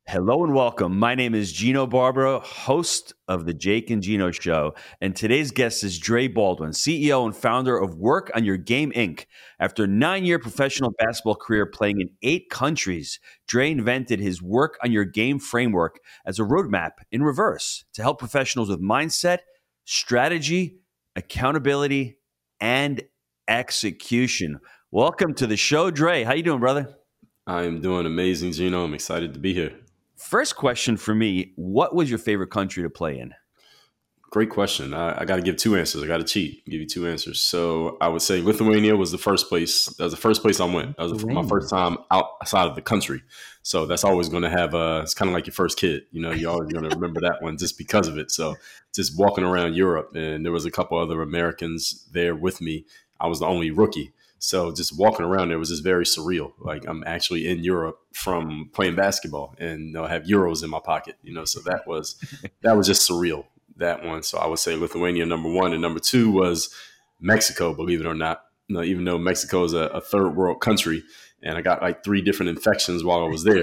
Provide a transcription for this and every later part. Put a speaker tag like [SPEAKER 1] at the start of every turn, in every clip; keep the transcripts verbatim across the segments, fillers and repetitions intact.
[SPEAKER 1] Hello and welcome. My name is Gino Barbaro, host of the Jake and Gino Show. And today's guest is Dre Baldwin, C E O and founder of Work on Your Game, Incorporated. After a nine-year professional basketball career playing in eight countries, Dre invented his Work on Your Game framework as a roadmap in reverse to help professionals with mindset, strategy, accountability, and execution. Welcome to the show, Dre. How you doing, brother?
[SPEAKER 2] I am doing amazing, Gino. I'm excited to be here.
[SPEAKER 1] First question for me, what was your favorite country to play in?
[SPEAKER 2] Great question. I, I got to give two answers. I got to cheat, give you two answers. So I would say Lithuania was the first place. That was the first place I went. That was the, my first time outside of the country. So that's always going to have a, it's kind of like your first kid. You know, you're always going to remember that one just because of it. So just walking around Europe, and there was a couple other Americans there with me. I was the only rookie. So just walking around there was just very surreal. Like I'm actually in Europe from playing basketball, and you know, I have euros in my pocket, you know, so that was, that was just surreal, that one. So I would say Lithuania, number one, and number two was Mexico, believe it or not. You know, even though Mexico is a, a third world country, and I got like three different infections while I was there.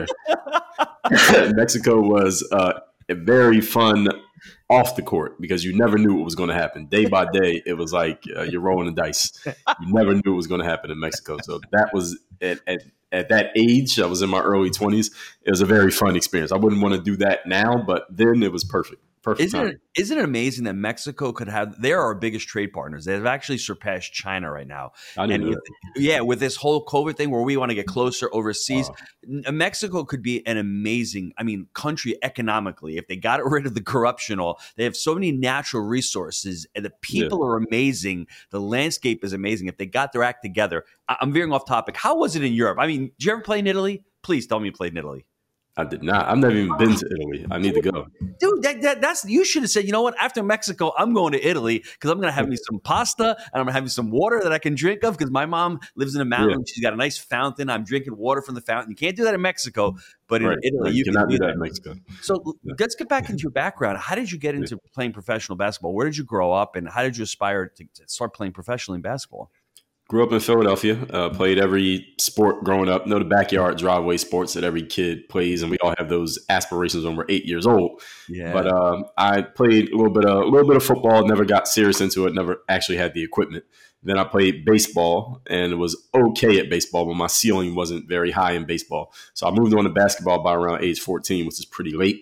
[SPEAKER 2] Mexico was uh, a very fun off the court because you never knew what was going to happen. Day by day, it was like uh, you're rolling the dice. You never knew what was going to happen in Mexico. So that was at, at, at that age, I was in my early twenties. It was a very fun experience. I wouldn't want to do that now, but then it was perfect. Perfect
[SPEAKER 1] isn't
[SPEAKER 2] timing.
[SPEAKER 1] it, isn't it amazing that Mexico could have, they're our biggest trade partners. They've actually surpassed China right now.
[SPEAKER 2] I didn't
[SPEAKER 1] and
[SPEAKER 2] know
[SPEAKER 1] with, yeah, with this whole COVID thing where we want to get closer overseas,
[SPEAKER 2] Wow.
[SPEAKER 1] Mexico could be an amazing, I mean, country economically. If they got rid of the corruption, all they have so many natural resources, and the people yeah. are amazing. The landscape is amazing. If they got their act together, I, I'm veering off topic. How was it in Europe? I mean, did you ever play in Italy? Please tell me you played in Italy.
[SPEAKER 2] I did not. I've never even been to Italy. I need to go.
[SPEAKER 1] Dude, that, that, that's you should have said, you know what? After Mexico, I'm going to Italy because I'm going to have me some pasta and I'm going to have me some water that I can drink of because my mom lives in a mountain. Yeah. She's got a nice fountain. I'm drinking water from the fountain. You can't do that in Mexico, but in
[SPEAKER 2] right.
[SPEAKER 1] Italy,
[SPEAKER 2] right.
[SPEAKER 1] you,
[SPEAKER 2] you cannot
[SPEAKER 1] can do
[SPEAKER 2] do that
[SPEAKER 1] that
[SPEAKER 2] in Mexico.
[SPEAKER 1] So yeah. let's get back into your background. How did you get into yeah. playing professional basketball? Where did you grow up and how did you aspire to, to start playing professionally in basketball?
[SPEAKER 2] Grew up in Philadelphia, uh, played every sport growing up. Know the backyard driveway sports that every kid plays, and we all have those aspirations when we're eight years old.
[SPEAKER 1] Yeah.
[SPEAKER 2] But uh, I played a little bit of a little bit of football. Never got serious into it. Never actually had the equipment. Then I played baseball and was okay at baseball, but my ceiling wasn't very high in baseball. So I moved on to basketball by around age fourteen, which is pretty late.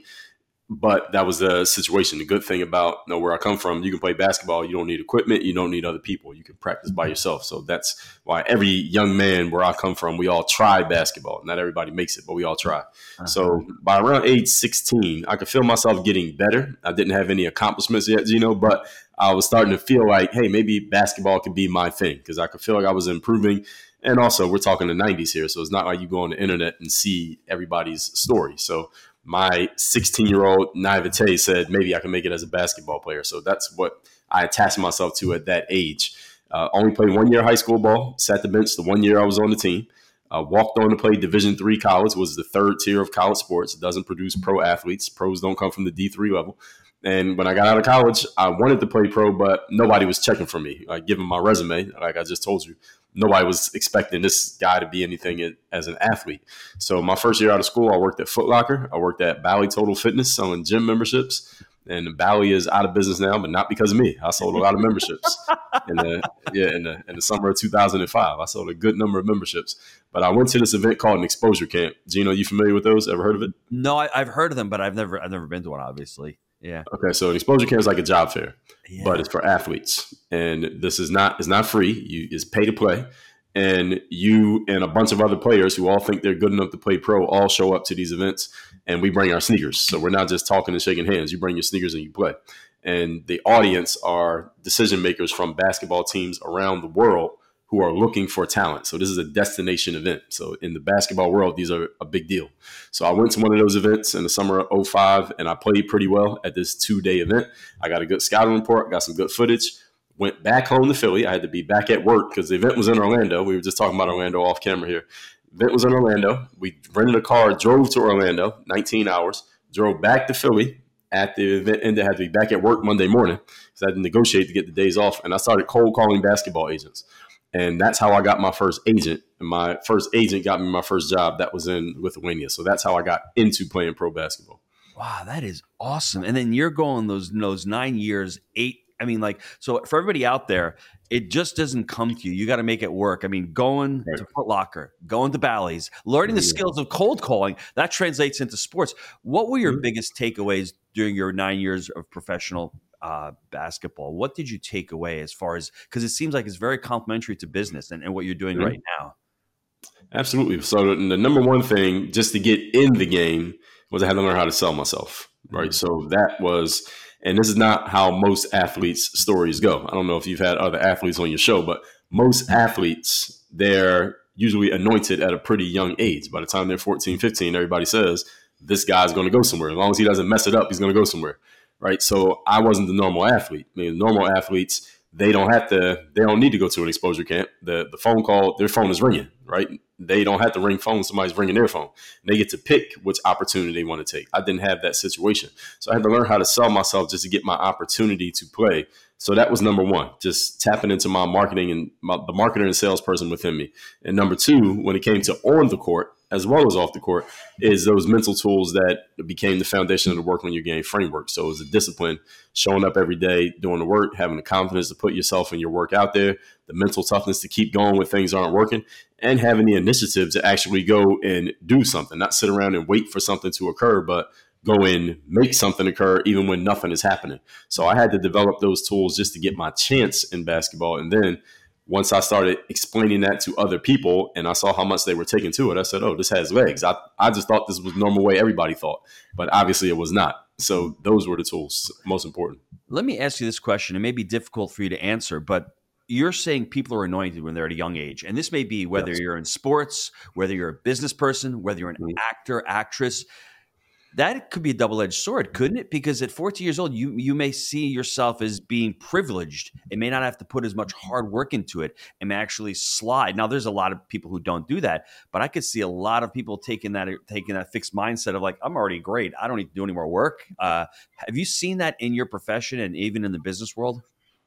[SPEAKER 2] But that was the situation. The good thing about you know, where I come from, you can play basketball. You don't need equipment. You don't need other people. You can practice by yourself. So that's why every young man where I come from, we all try basketball. Not everybody makes it, but we all try. Uh-huh. So by around age sixteen, I could feel myself getting better. I didn't have any accomplishments yet, you know, but I was starting to feel like, hey, maybe basketball could be my thing because I could feel like I was improving. And also, we're talking the nineties here. So it's not like you go on the internet and see everybody's story. So my sixteen-year-old naivete said, maybe I can make it as a basketball player. So that's what I attached myself to at that age. Uh, only played one year high school ball, sat the bench the one year I was on the team. Uh, walked on to play Division three college, was the third tier of college sports. It doesn't produce pro athletes. Pros don't come from the D three level. And when I got out of college, I wanted to play pro, but nobody was checking for me. Like, given my resume, like I just told you, nobody was expecting this guy to be anything as an athlete. So my first year out of school, I worked at Foot Locker. I worked at Bally Total Fitness selling gym memberships. And Bally is out of business now, but not because of me. I sold a lot of memberships. in the, yeah, in the, in the summer of two thousand five, I sold a good number of memberships. But I went to this event called an exposure camp. Gino, you familiar with those? Ever heard of it?
[SPEAKER 1] No, I, I've heard of them, but I've never I've never been to one, obviously. Yeah.
[SPEAKER 2] Okay, so an exposure camp is like a job fair,
[SPEAKER 1] yeah.
[SPEAKER 2] but it's for athletes, and this is not it's not free. You it's pay to play, and you and a bunch of other players who all think they're good enough to play pro all show up to these events, and we bring our sneakers. So we're not just talking and shaking hands. You bring your sneakers and you play, and the audience are decision makers from basketball teams around the world who are looking for talent. So this is a destination event. So in the basketball world, these are a big deal. So I went to one of those events in the summer of oh five, and I played pretty well at this two-day event. I got a good scouting report, got some good footage, went back home to Philly. I had to be back at work because the event was in Orlando. We were just talking about Orlando off camera here. The event was in Orlando. We rented a car, drove to Orlando, nineteen hours, drove back to Philly. At the event ended, I had to be back at work Monday morning because I had to negotiate to get the days off. And I started cold calling basketball agents. And that's how I got my first agent. And my first agent got me my first job. That was in Lithuania. So that's how I got into playing pro basketball.
[SPEAKER 1] Wow, that is awesome. And then you're going those those nine years, eight. I mean, like, so for everybody out there, it just doesn't come to you. You got to make it work. I mean, going right. to Foot Locker, going to Bally's, learning the yeah. skills of cold calling, that translates into sports. What were your mm-hmm. biggest takeaways during your nine years of professional uh, basketball? What did you take away as far as, because it seems like it's very complementary to business and, and what you're doing mm-hmm. right now?
[SPEAKER 2] Absolutely. So the number one thing just to get in the game was I had to learn how to sell myself, right? Mm-hmm. So that was, and this is not how most athletes' stories go. I don't know if you've had other athletes on your show, but most athletes, they're usually anointed at a pretty young age. By the time they're fourteen, fifteen, everybody says, this guy's going to go somewhere. As long as he doesn't mess it up, he's going to go somewhere, right? So I wasn't the normal athlete. I mean, normal athletes, they don't have to, they don't need to go to an exposure camp. The the phone call, their phone is ringing, right? They don't have to ring phone. Somebody's ringing their phone. And they get to pick which opportunity they want to take. I didn't have that situation. So I had to learn how to sell myself just to get my opportunity to play. So that was number one, just tapping into my marketing and my, the marketer and salesperson within me. And number two, when it came to on the court, as well as off the court, is those mental tools that became the foundation of the Work on Your Game framework. So it was a discipline, showing up every day, doing the work, having the confidence to put yourself and your work out there, the mental toughness to keep going when things aren't working, and having the initiative to actually go and do something, not sit around and wait for something to occur, but go and make something occur even when nothing is happening. So I had to develop those tools just to get my chance in basketball. And then once I started explaining that to other people and I saw how much they were taking to it, I said, oh, this has legs. I, I just thought this was the normal way everybody thought, but obviously it was not. So those were the tools, most important.
[SPEAKER 1] Let me ask you this question. It may be difficult for you to answer, but you're saying people are anointed when they're at a young age. And this may be whether yes. you're in sports, whether you're a business person, whether you're an mm-hmm. actor, actress. That could be a double-edged sword, couldn't it? Because at fourteen years old, you you may see yourself as being privileged. It may not have to put as much hard work into it. It may actually slide. Now, there's a lot of people who don't do that, but I could see a lot of people taking that taking that fixed mindset of like, I'm already great. I don't need to do any more work. Uh, have you seen that in your profession and even in the business world?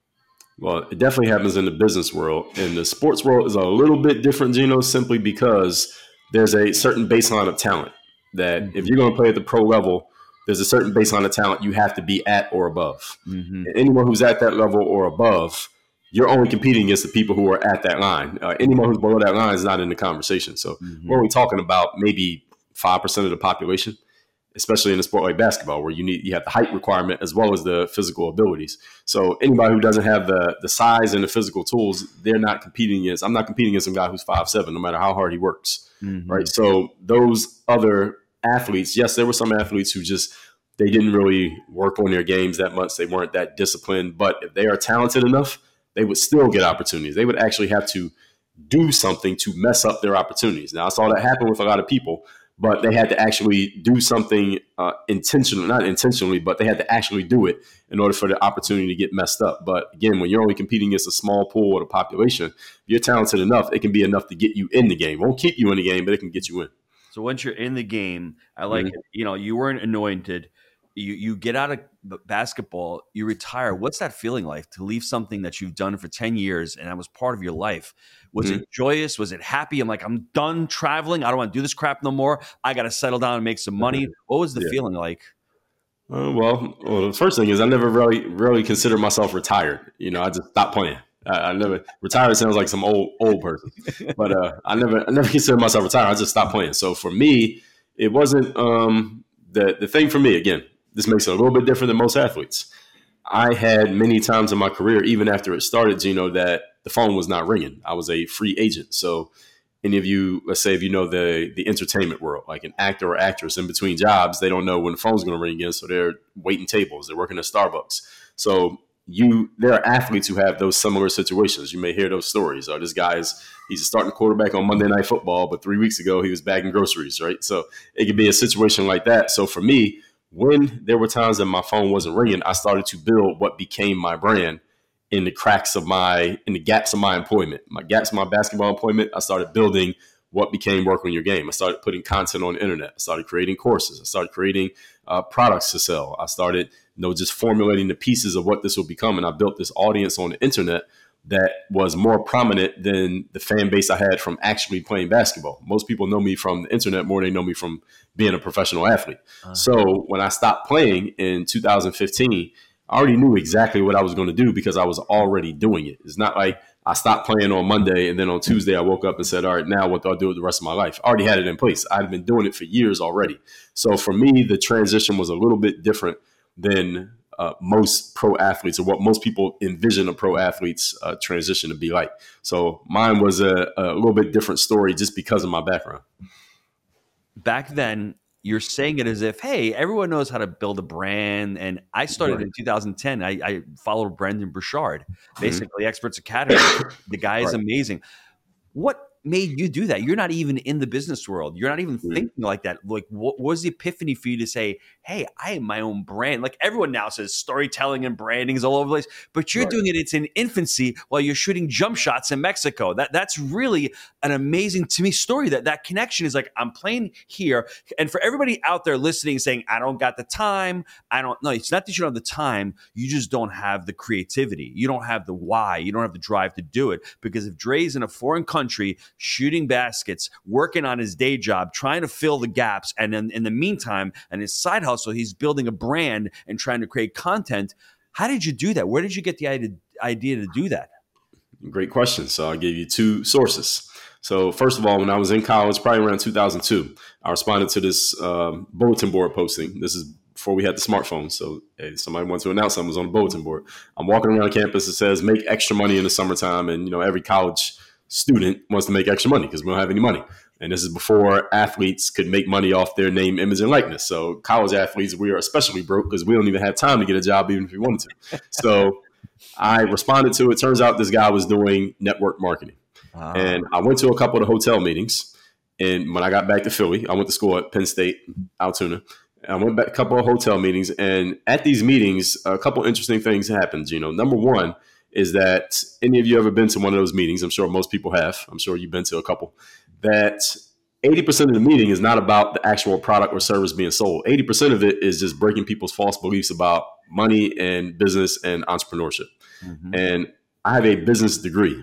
[SPEAKER 2] Well, it definitely happens in the business world. In the sports world is a little bit different, Gino, simply because there's a certain baseline of talent. That if you're going to play at the pro level, there's a certain baseline of talent you have to be at or above. Mm-hmm. And anyone who's at that level or above, you're only competing against the people who are at that line. Uh, anyone who's below that line is not in the conversation. So mm-hmm. we're only talking about maybe five percent of the population, especially in a sport like basketball, where you need you have the height requirement as well as the physical abilities. So anybody who doesn't have the the size and the physical tools, they're not competing against. I'm not competing against some guy who's five seven, no matter how hard he works. Mm-hmm. Right. So those other athletes, yes, there were some athletes who just, they didn't really work on their games that much. They weren't that disciplined, but if they are talented enough, they would still get opportunities. They would actually have to do something to mess up their opportunities. Now, I saw that happen with a lot of people, but they had to actually do something uh, intentionally, not intentionally, but they had to actually do it in order for the opportunity to get messed up. But again, when you're only competing against a small pool of the population, if you're talented enough, it can be enough to get you in the game. It won't keep you in the game, but it can get you in.
[SPEAKER 1] So once you're in the game, I like mm-hmm. it. You know, you weren't anointed. You you get out of basketball, you retire. What's that feeling like to leave something that you've done for ten years and that was part of your life? Was mm-hmm. it joyous? Was it happy? I'm like, I'm done traveling. I don't want to do this crap no more. I got to settle down and make some money. What was the yeah. feeling like?
[SPEAKER 2] Uh, well, well, the first thing is I never really, really considered myself retired. You know, I just stopped playing. I, I never retired sounds like some old old person, but uh, I never I never considered myself retired. I just stopped playing. So for me, it wasn't um, the the thing for me. Again, this makes it a little bit different than most athletes. I had many times in my career, even after it started, Gino, that the phone was not ringing. I was a free agent. So any of you, let's say if you know the the entertainment world, like an actor or actress in between jobs, they don't know when the phone's going to ring again. So they're waiting tables. They're working at Starbucks. So you, there are athletes who have those similar situations. You may hear those stories. Or this guy's, he's a starting quarterback on Monday Night Football, but three weeks ago he was bagging groceries, right? So it could be a situation like that. So for me, when there were times that my phone wasn't ringing, I started to build what became my brand in the cracks of my, in the gaps of my employment. My gaps of my basketball employment, I started building what became Work on Your Game. I started putting content on the internet. I started creating courses. I started creating uh, products to sell. I started, you know, just formulating the pieces of what this will become. And I built this audience on the internet. that was more prominent than the fan base I had from actually playing basketball. Most people know me from the internet more than they know me from being a professional athlete. Uh-huh. So when I stopped playing in two thousand fifteen, I already knew exactly what I was going to do because I was already doing it. It's not like I stopped playing on Monday and then on Tuesday I woke up and said, all right, now what do I do with the rest of my life? I already had it in place. I'd been doing it for years already. So for me, the transition was a little bit different than uh, most pro athletes or what most people envision a pro athlete's uh, transition to be like. So mine was a, a little bit different story just because of my background.
[SPEAKER 1] Back then, you're saying it as if, hey, everyone knows how to build a brand. And I started right. in two thousand ten. I, I followed Brendan Burchard, basically mm-hmm. Experts Academy. The guy is right. amazing. What made you do that? You're not even in the business world. You're not even mm-hmm. thinking like that. Like, what was the epiphany for you to say, hey, I am my own brand? Like everyone now says storytelling and branding is all over the place, but you're right. doing it. It's in infancy while you're shooting jump shots in Mexico. That That's really an amazing, to me, story. That that connection is like, I'm playing here. And for everybody out there listening, saying, I don't got the time. I don't know. It's not that you don't have the time. You just don't have the creativity. You don't have the why. You don't have the drive to do it. Because if Dre's in a foreign country, shooting baskets, working on his day job, trying to fill the gaps. And then in the meantime, and his side hustle, he's building a brand and trying to create content. How did you do that? Where did you get the idea, idea to do that?
[SPEAKER 2] Great question. So I'll give you two sources. So first of all, when I was in college, probably around two thousand two, I responded to this um, bulletin board posting. This is before we had the smartphone. So hey, somebody wanted to announce something, was on a bulletin board. I'm walking around campus. It says, make extra money in the summertime. And, you know, every college student wants to make extra money because we don't have any money. And this is before athletes could make money off their name, image, and likeness. So college athletes, we are especially broke because we don't even have time to get a job even if we wanted to. So I responded to it. Turns out this guy was doing network marketing. Wow. And I went to a couple of the hotel meetings. And when I got back to Philly, I went to school at Penn State, Altoona. I went back to a couple of hotel meetings. And at these meetings, a couple interesting things happened. You know, number one, is that any of you ever been to one of those meetings? I'm sure most people have. I'm sure you've been to a couple. That eighty percent of the meeting is not about the actual product or service being sold. eighty percent of it is just breaking people's false beliefs about money and business and entrepreneurship. Mm-hmm. And I have a business degree,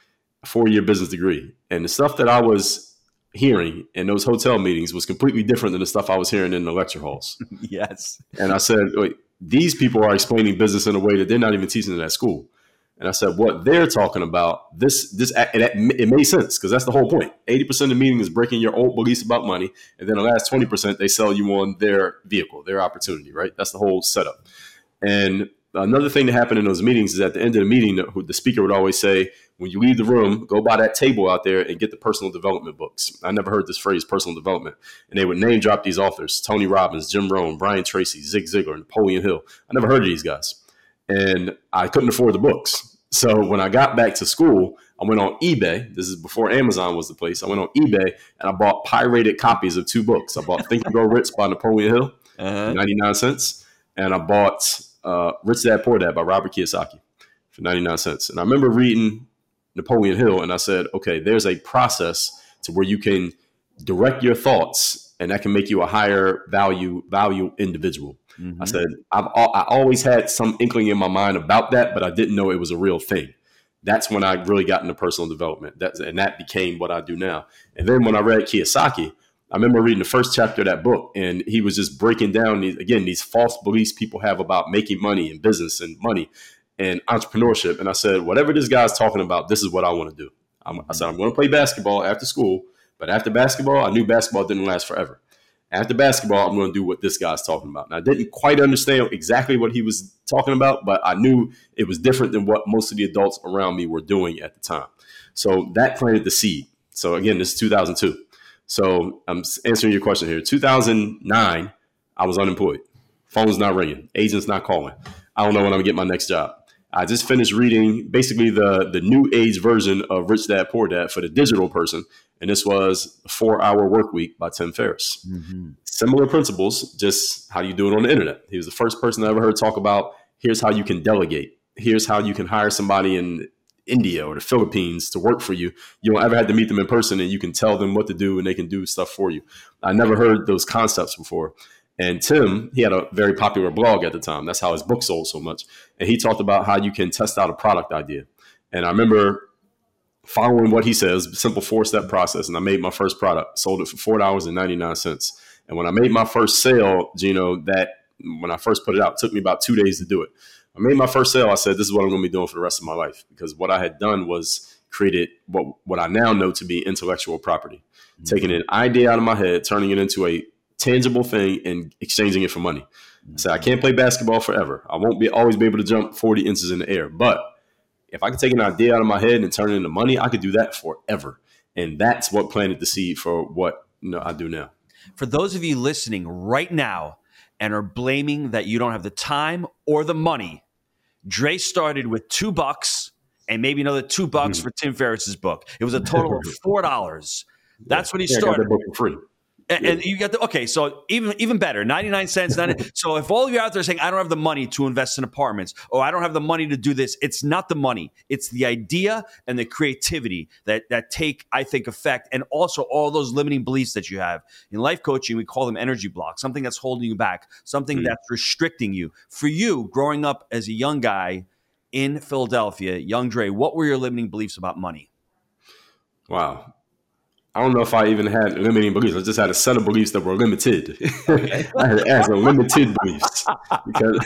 [SPEAKER 2] a four-year business degree. And the stuff that I was hearing in those hotel meetings was completely different than the stuff I was hearing in the lecture halls.
[SPEAKER 1] Yes.
[SPEAKER 2] And I said, wait, these people are explaining business in a way that they're not even teaching it at school. And I said, what they're talking about, this, this, and it made sense because that's the whole point. eighty percent of the meeting is breaking your old beliefs about money. And then the last twenty percent, they sell you on their vehicle, their opportunity, right? That's the whole setup. And another thing that happened in those meetings is at the end of the meeting, the, the speaker would always say, when you leave the room, go by that table out there and get the personal development books. I never heard this phrase, personal development. And they would name drop these authors, Tony Robbins, Jim Rohn, Brian Tracy, Zig Ziglar, Napoleon Hill. I never heard of these guys. And I couldn't afford the books. So when I got back to school, I went on eBay. This is before Amazon was the place. I went on eBay and I bought pirated copies of two books. I bought Think and Grow Rich by Napoleon Hill, uh-huh. for ninety-nine cents. And I bought uh, Rich Dad Poor Dad by Robert Kiyosaki for ninety-nine cents. And I remember reading Napoleon Hill and I said, okay, there's a process to where you can direct your thoughts and that can make you a higher value value individual. Mm-hmm. I said, I've I always had some inkling in my mind about that, but I didn't know it was a real thing. That's when I really got into personal development. That's, and that became what I do now. And then when I read Kiyosaki, I remember reading the first chapter of that book, and he was just breaking down, these, again, these false beliefs people have about making money and business and money and entrepreneurship. And I said, whatever this guy's talking about, this is what I want to do. I'm, I said, I'm going to play basketball after school, but after basketball, I knew basketball didn't last forever. After basketball, I'm going to do what this guy's talking about. And I didn't quite understand exactly what he was talking about, but I knew it was different than what most of the adults around me were doing at the time. So that planted the seed. So again, this is two thousand two. So I'm answering your question here. two thousand nine, I was unemployed. Phone's not ringing. Agent's not calling. I don't know when I'm going to get my next job. I just finished reading basically the, the new age version of Rich Dad Poor Dad for the digital person. And this was a four-hour work week by Tim Ferriss. Mm-hmm. Similar principles, just how you do it on the internet. He was the first person I ever heard talk about, here's how you can delegate. Here's how you can hire somebody in India or the Philippines to work for you. You don't ever have to meet them in person and you can tell them what to do and they can do stuff for you. I never heard those concepts before. And Tim, he had a very popular blog at the time. That's how his book sold so much. And he talked about how you can test out a product idea. And I remember following what he says, simple four-step process. And I made my first product, sold it for four dollars and ninety-nine cents. And when I made my first sale, Gino, that when I first put it out, it took me about two days to do it. I made my first sale. I said, this is what I'm going to be doing for the rest of my life, because what I had done was created what, what I now know to be intellectual property, mm-hmm. taking an idea out of my head, turning it into a tangible thing and exchanging it for money. Mm-hmm. I said, I can't play basketball forever. I won't be always be able to jump forty inches in the air. But if I could take an idea out of my head and turn it into money, I could do that forever. And that's what planted the seed for what you know, I do now.
[SPEAKER 1] For those of you listening right now and are blaming that you don't have the time or the money, Dre started with two bucks and maybe another two bucks mm-hmm. for Tim Ferriss's book. It was a total of four dollars. That's when he
[SPEAKER 2] yeah,
[SPEAKER 1] started.
[SPEAKER 2] I got that book for free.
[SPEAKER 1] And, yeah. and you got the okay. So even even better, ninety nine cents. ninety, so if all of you out there saying I don't have the money to invest in apartments, or I don't have the money to do this, it's not the money. It's the idea and the creativity that that take I think effect, and also all those limiting beliefs that you have in life coaching. We call them energy blocks. Something that's holding you back. Something mm-hmm. that's restricting you. For you, growing up as a young guy in Philadelphia, young Dre, what were your limiting beliefs about money?
[SPEAKER 2] Wow. I don't know if I even had limiting beliefs. I just had a set of beliefs that were limited. Okay. I had, I had some limited beliefs. Because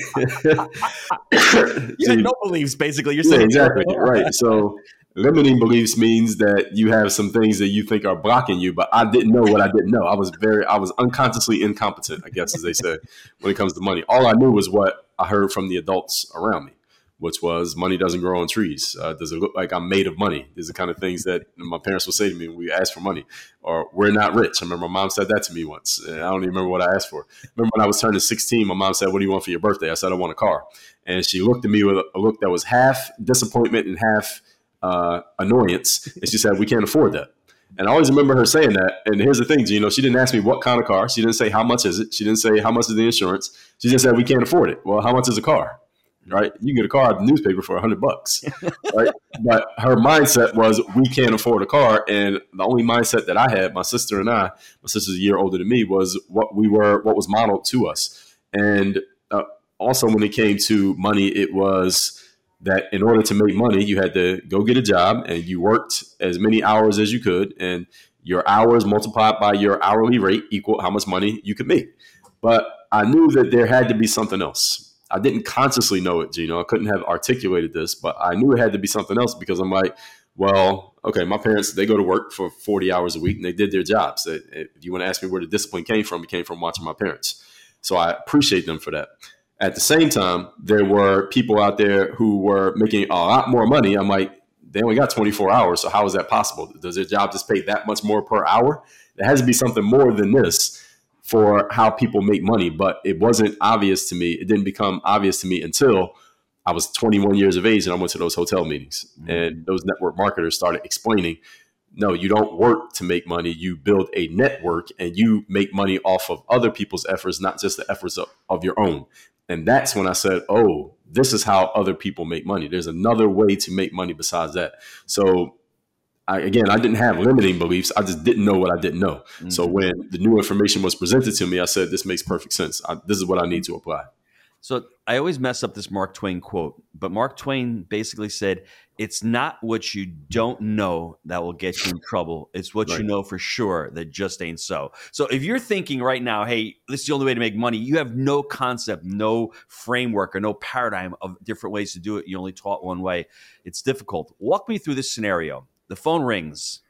[SPEAKER 1] you had no beliefs, basically. You're
[SPEAKER 2] yeah,
[SPEAKER 1] saying
[SPEAKER 2] exactly right. So limiting beliefs means that you have some things that you think are blocking you, but I didn't know what I didn't know. I was very, I was unconsciously incompetent, I guess, as they say, when it comes to money. All I knew was what I heard from the adults around me, which was money doesn't grow on trees. Uh, does it look like I'm made of money? These are the kind of things that my parents would say to me when we asked for money. Or we're not rich. I remember my mom said that to me once. And I don't even remember what I asked for. Remember when I was turning sixteen, my mom said, what do you want for your birthday? I said, I want a car. And she looked at me with a look that was half disappointment and half uh, annoyance. And she said, we can't afford that. And I always remember her saying that. And here's the thing, Gino, she didn't ask me what kind of car. She didn't say, how much is it? She didn't say, how much is the insurance? She just said, we can't afford it. Well, how much is a car? Right, you can get a car at the newspaper for a hundred bucks, right? But her mindset was we can't afford a car, and the only mindset that I had, my sister and I, my sister's a year older than me, was what we were, what was modeled to us. And uh, also, when it came to money, it was that in order to make money, you had to go get a job, and you worked as many hours as you could, and your hours multiplied by your hourly rate equal how much money you could make. But I knew that there had to be something else. I didn't consciously know it, Gino. I couldn't have articulated this, but I knew it had to be something else, because I'm like, well, okay, my parents, they go to work for forty hours a week and they did their jobs. If you want to ask me where the discipline came from, it came from watching my parents. So I appreciate them for that. At the same time, there were people out there who were making a lot more money. I'm like, they only got twenty-four hours. So how is that possible? Does their job just pay that much more per hour? There has to be something more than this for how people make money, but it wasn't obvious to me. It didn't become obvious to me until I was twenty-one years of age and I went to those hotel meetings, mm-hmm. and those network marketers started explaining, no, you don't work to make money. You build a network and you make money off of other people's efforts, not just the efforts of, of your own. And that's when I said, oh, this is how other people make money. There's another way to make money besides that. So I, again, I didn't have limiting beliefs. I just didn't know what I didn't know. Mm-hmm. So when the new information was presented to me, I said, this makes perfect sense. I, this is what I need to apply.
[SPEAKER 1] So I always mess up this Mark Twain quote, but Mark Twain basically said, it's not what you don't know that will get you in trouble. It's what right. you know for sure that just ain't so. So if you're thinking right now, hey, this is the only way to make money, you have no concept, no framework, or no paradigm of different ways to do it. You only taught one way. It's difficult. Walk me through this scenario. The phone rings.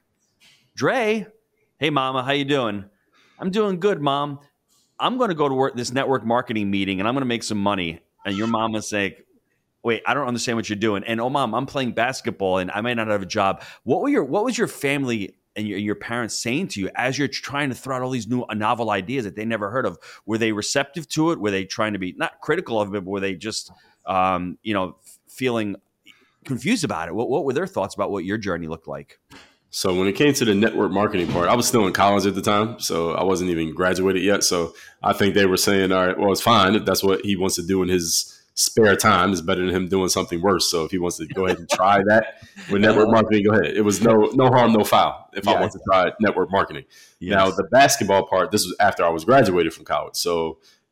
[SPEAKER 1] Dre, hey, mama, how you doing? I'm doing good, mom. I'm going to go to work this network marketing meeting, and I'm going to make some money. And your mama's saying, wait, I don't understand what you're doing. And, oh, mom, I'm playing basketball, and I might not have a job. What were your What was your family and your, your parents saying to you as you're trying to throw out all these new novel ideas that they never heard of? Were they receptive to it? Were they trying to be not critical of it, but were they just, um, you know, feeling confused about it? What, what were their thoughts about what your journey looked like?
[SPEAKER 2] So when it came to the network marketing part, I was still in college at the time, so I wasn't even graduated yet. So I think they were saying, all right, well, it's fine. If that's what he wants to do in his spare time, it's better than him doing something worse. So if he wants to go ahead and try that with network marketing, go ahead. It was no no harm, no foul if yeah. I want to try network marketing. Yes. Now, the basketball part, this was after I was graduated from college. So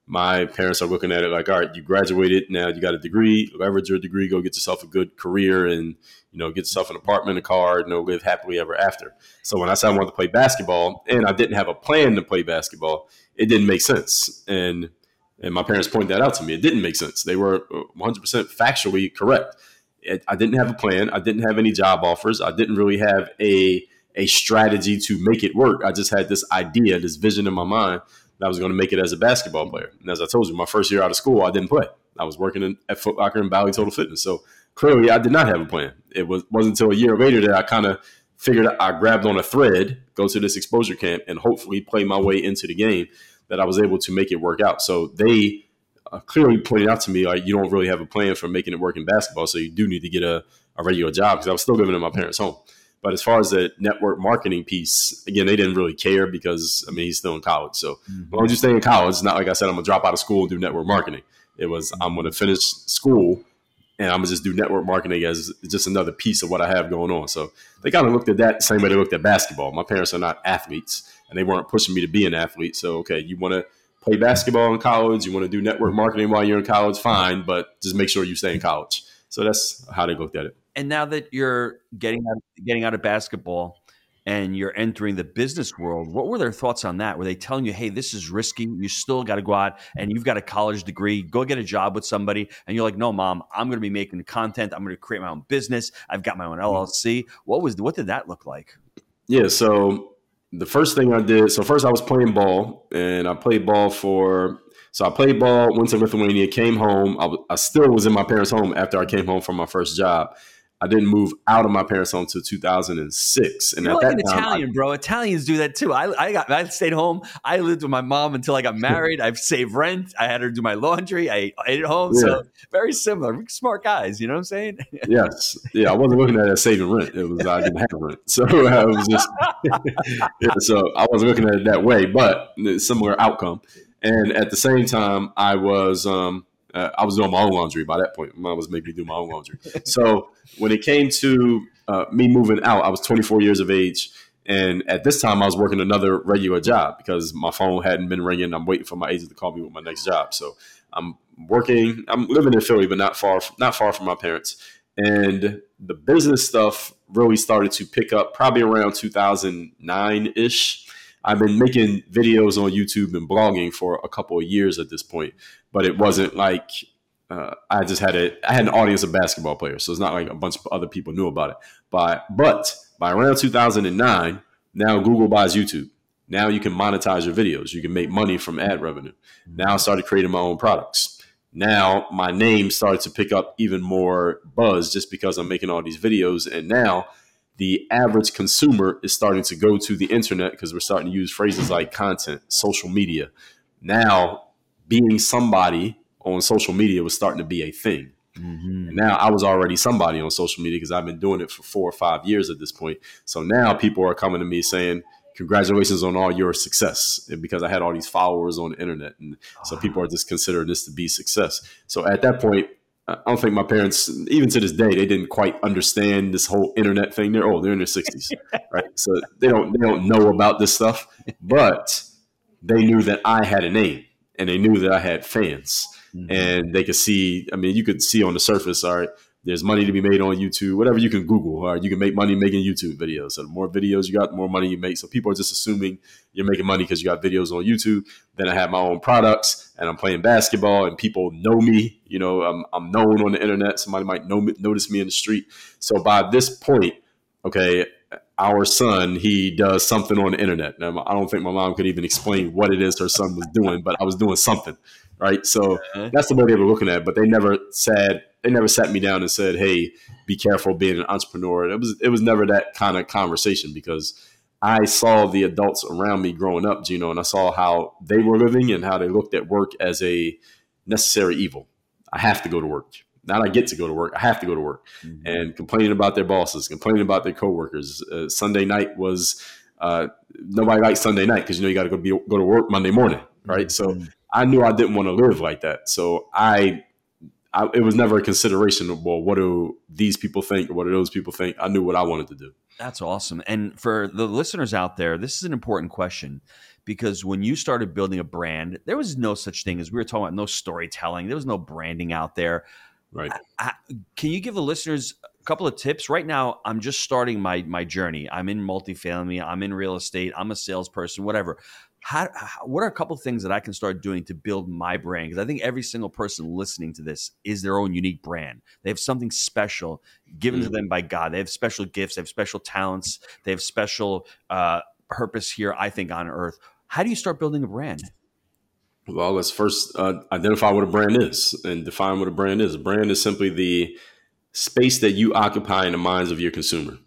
[SPEAKER 2] my parents are looking at it like, all right, you graduated, now you got a degree, leverage your degree, go get yourself a good career and, you know, get yourself an apartment, a car, you know, live happily ever after. So when I said I wanted to play basketball and I didn't have a plan to play basketball, it didn't make sense. And and my parents pointed that out to me. It didn't make sense. They were one hundred percent factually correct. It, I didn't have a plan. I didn't have any job offers. I didn't really have a a strategy to make it work. I just had this idea, this vision in my mind that I was going to make it as a basketball player. And as I told you, my first year out of school, I didn't play. I was working in, at Foot Locker and Bally Total Fitness. So clearly I did not have a plan. It was, wasn't until a year later that I kind of figured I grabbed on a thread, go to this exposure camp, and hopefully play my way into the game that I was able to make it work out. So they uh, clearly pointed out to me, like, you don't really have a plan for making it work in basketball, so you do need to get a, a regular job, because I was still living in my parents' home. But as far as the network marketing piece, again, they didn't really care because, I mean, he's still in college. So mm-hmm. as long as you stay in college, it's not like I said, I'm going to drop out of school and do network marketing. It was, I'm going to finish school and I'm going to just do network marketing as just another piece of what I have going on. So they kind of looked at that the same way they looked at basketball. My parents are not athletes and they weren't pushing me to be an athlete. So, okay, you want to play basketball in college, you want to do network marketing while you're in college, fine, but just make sure you stay in college. So that's how they looked at it.
[SPEAKER 1] And now that you're getting out, getting out of basketball and you're entering the business world, what were their thoughts on that? Were they telling you, hey, this is risky, you still got to go out and you've got a college degree, go get a job with somebody? And you're like, no, Mom, I'm going to be making content. I'm going to create my own business. I've got my own L L C. What was what did that look like?
[SPEAKER 2] Yeah, so the first thing I did, so first I was playing ball, and I played ball for, so I played ball, went to Lithuania, came home. I, I still was in my parents' home after I came home from my first job. I didn't move out of my parents' home until two thousand six. And
[SPEAKER 1] You're
[SPEAKER 2] at
[SPEAKER 1] like
[SPEAKER 2] that
[SPEAKER 1] an
[SPEAKER 2] time,
[SPEAKER 1] Italian,
[SPEAKER 2] I,
[SPEAKER 1] bro. Italians do that too. I I got I stayed home. I lived with my mom until I got married. I've saved rent. I had her do my laundry. I ate at home. Yeah. So very similar. We're smart guys. You know what I'm saying?
[SPEAKER 2] Yes. Yeah. I wasn't looking at it as saving rent. It was I didn't have rent. So I was just yeah, so I wasn't looking at it that way, but similar outcome. And at the same time, I was um Uh, I was doing my own laundry by that point. Mom was making me do my own laundry. So when it came to uh, me moving out, I was twenty-four years of age. And at this time, I was working another regular job because my phone hadn't been ringing. I'm waiting for my agent to call me with my next job. So I'm working. I'm living in Philly, but not far, not far from my parents. And the business stuff really started to pick up probably around two thousand nine-ish. I've been making videos on YouTube and blogging for a couple of years at this point, but it wasn't like uh, I just had a I had an audience of basketball players, so it's not like a bunch of other people knew about it. But but by around two thousand nine, now Google buys YouTube. Now you can monetize your videos. You can make money from ad revenue. Now I started creating my own products. Now my name started to pick up even more buzz just because I'm making all these videos, and now the average consumer is starting to go to the internet because we're starting to use phrases like content, social media. Now, being somebody on social media was starting to be a thing. Mm-hmm. And now I was already somebody on social media because I've been doing it for four or five years at this point. So now people are coming to me saying, congratulations on all your success, and because I had all these followers on the internet. And so people are just considering this to be success. So at that point, I don't think my parents, even to this day, they didn't quite understand this whole internet thing. They're oh, they're in their sixties, right? So they don't they don't know about this stuff, but they knew that I had a name and they knew that I had fans, mm-hmm. and they could see. I mean, you could see on the surface, all right, there's money to be made on YouTube, whatever you can Google, all right, you can make money making YouTube videos. So the more videos you got, the more money you make. So people are just assuming you're making money because you got videos on YouTube. Then I have my own products and I'm playing basketball and people know me. You know, I'm, I'm known on the internet. Somebody might know me, notice me in the street. So by this point, okay, our son, he does something on the internet. Now, I don't think my mom could even explain what it is her son was doing, but I was doing something, right? So that's the way they were looking at it. But they never said, they never sat me down and said, hey, be careful being an entrepreneur. It was, it was never that kind of conversation because I saw the adults around me growing up, Gino, and I saw how they were living and how they looked at work as a necessary evil. I have to go to work. Not I get to go to work. I have to go to work. Mm-hmm. And complaining about their bosses, complaining about their coworkers. Uh, Sunday night was uh, nobody likes Sunday night because, you know, you got to go be go to work Monday morning, right? Mm-hmm. So I knew I didn't want to live like that. So I I, it was never a consideration of, well, what do these people think or what do those people think? I knew what I wanted to do.
[SPEAKER 1] That's awesome. And for the listeners out there, this is an important question, because when you started building a brand, there was no such thing as, we were talking about, no storytelling. There was no branding out there.
[SPEAKER 2] Right.
[SPEAKER 1] I, I, can you give the listeners a couple of tips? Right now, I'm just starting my my journey. I'm in multifamily. I'm in real estate. I'm a salesperson, whatever. How, how, what are a couple of things that I can start doing to build my brand? Because I think every single person listening to this is their own unique brand. They have something special given mm-hmm. to them by God. They have special gifts. They have special talents. They have special uh, purpose here, I think, on earth. How do you start building a brand?
[SPEAKER 2] Well, let's first uh, identify what a brand is and define what a brand is. A brand is simply the space that you occupy in the minds of your consumer.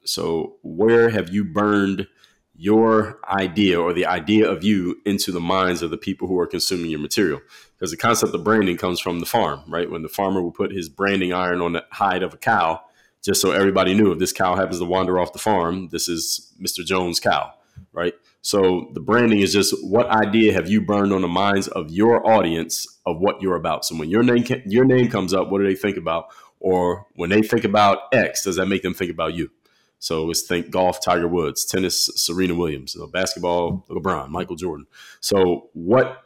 [SPEAKER 2] So where have you burned your idea or the idea of you into the minds of the people who are consuming your material? Because the concept of branding comes from the farm, right? When the farmer would put his branding iron on the hide of a cow, just so everybody knew if this cow happens to wander off the farm, this is Mister Jones' cow, right? So the branding is just, what idea have you burned on the minds of your audience of what you're about? So when your name your name comes up, what do they think about? Or when they think about X, does that make them think about you? So let's think golf, Tiger Woods, tennis, Serena Williams, you know, basketball, LeBron, Michael Jordan. So what